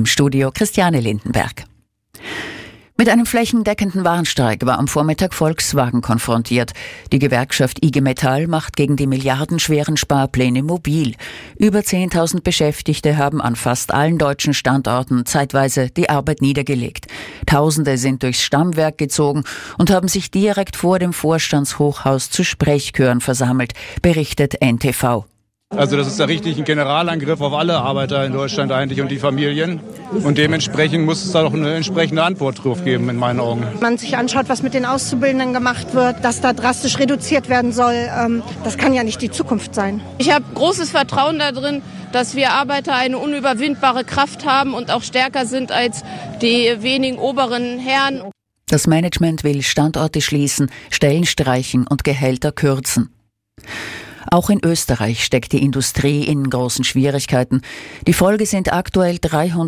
Im Studio Christiane Lindenberg. Mit einem flächendeckenden Warnstreik war am Vormittag Volkswagen konfrontiert. Die Gewerkschaft IG Metall macht gegen die milliardenschweren Sparpläne mobil. Über 10.000 Beschäftigte haben an fast allen deutschen Standorten zeitweise die Arbeit niedergelegt. Tausende sind durchs Stammwerk gezogen und haben sich direkt vor dem Vorstandshochhaus zu Sprechchören versammelt, berichtet NTV. Also das ist ja richtig ein Generalangriff auf alle Arbeiter in Deutschland eigentlich und die Familien. Und dementsprechend muss es da auch eine entsprechende Antwort drauf geben, in meinen Augen. Wenn man sich anschaut, was mit den Auszubildenden gemacht wird, dass da drastisch reduziert werden soll, das kann ja nicht die Zukunft sein. Ich habe großes Vertrauen darin, dass wir Arbeiter eine unüberwindbare Kraft haben und auch stärker sind als die wenigen oberen Herren. Das Management will Standorte schließen, Stellen streichen und Gehälter kürzen. Auch in Österreich steckt die Industrie in großen Schwierigkeiten. Die Folge sind aktuell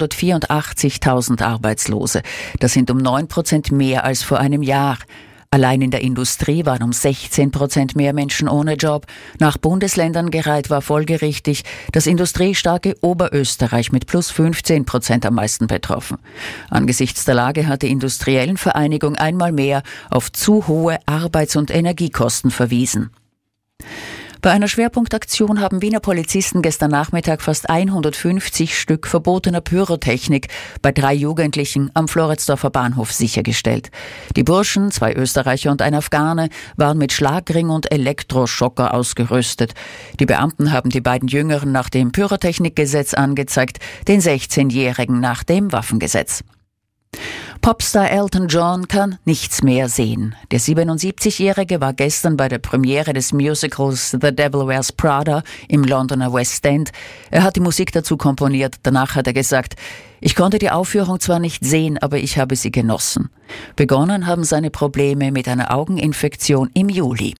384.000 Arbeitslose. Das sind um 9% mehr als vor einem Jahr. Allein in der Industrie waren um 16% mehr Menschen ohne Job. Nach Bundesländern gereiht war folgerichtig das industriestarke Oberösterreich mit plus 15% am meisten betroffen. Angesichts der Lage hat die Industriellen Vereinigung einmal mehr auf zu hohe Arbeits- und Energiekosten verwiesen. Bei einer Schwerpunktaktion haben Wiener Polizisten gestern Nachmittag fast 150 Stück verbotener Pyrotechnik bei 3 Jugendlichen am Floridsdorfer Bahnhof sichergestellt. Die Burschen, 2 Österreicher und ein Afghane, waren mit Schlagring und Elektroschocker ausgerüstet. Die Beamten haben die beiden Jüngeren nach dem Pyrotechnikgesetz angezeigt, den 16-Jährigen nach dem Waffengesetz. Popstar Elton John kann nichts mehr sehen. Der 77-Jährige war gestern bei der Premiere des Musicals The Devil Wears Prada im Londoner West End. Er hat die Musik dazu komponiert. Danach hat er gesagt: Ich konnte die Aufführung zwar nicht sehen, aber ich habe sie genossen. Begonnen haben seine Probleme mit einer Augeninfektion im Juli.